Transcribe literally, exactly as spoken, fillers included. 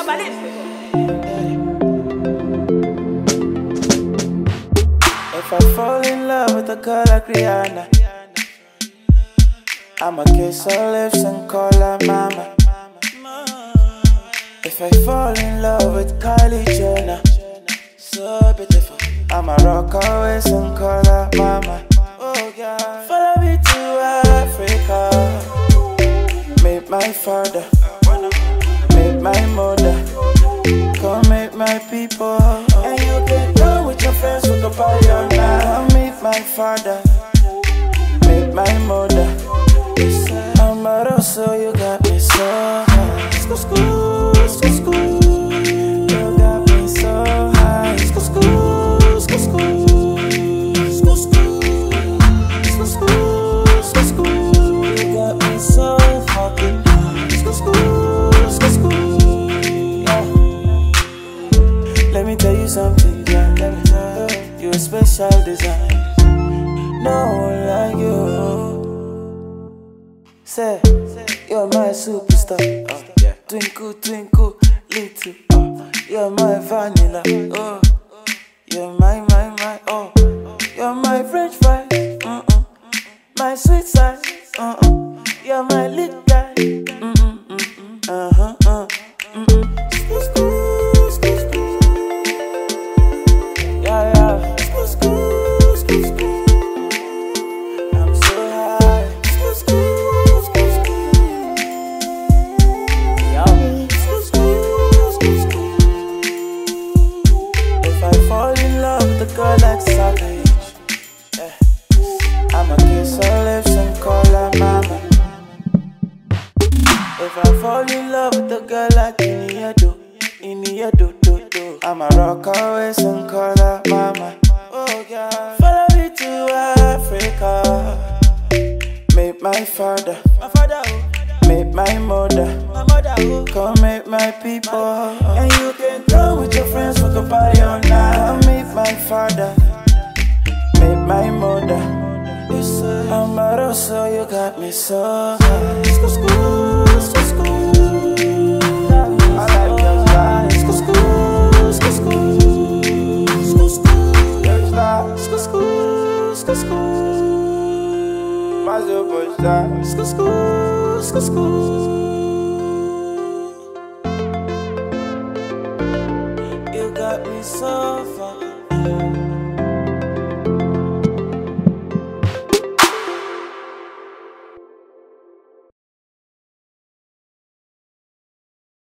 If I fall in love with a girl like Rihanna, I'ma kiss her lips and call her mama. If I fall in love with Kylie Jenner, so beautiful, I'ma rock her waist and call her mama. Oh God, follow me to Africa. Meet my father, meet my mother, come meet my people. And you can go with your friends, we can party all night. Come meet my father, meet my mother. I'm a so you got me so high. School, school, school, school. You got me so high. School, school, school, school. School, school, school, school, school, school. You got me so fucking high. School, school, school, school. Yeah. Let me tell you something, yeah. Let me tell you, you're a special design. No one like you. Say, you're my superstar. Uh, yeah. Twinkle, twinkle, little. Uh, you're my vanilla. Oh, you're my, my, my. Oh, you're my French fry. Mm-mm. My sweet side. Uh-uh. You're my little guy. Mm-mm, mm-mm. Uh-huh, uh. Mm-mm. School, school, school, school. Yeah, yeah. School, school, school, school. I'm so high. School, school. Girl like savage, yeah. I'ma kiss her lips and call her mama. If I fall in love with a girl like Iniedo, Iniedo, do, do, I'ma rock her waist and call her mama. Oh God, follow me to Africa. Meet my father, my father, meet my mother, my mother, come meet my people. And you can come with your friends, we can party all night. Come meet my father, meet my mother. I'm a so you got me so high. School, school, school, school. I like your style. School, school, school, school. School, school, your style. School, school, school, school. My super style. School, school, school, school. You got me so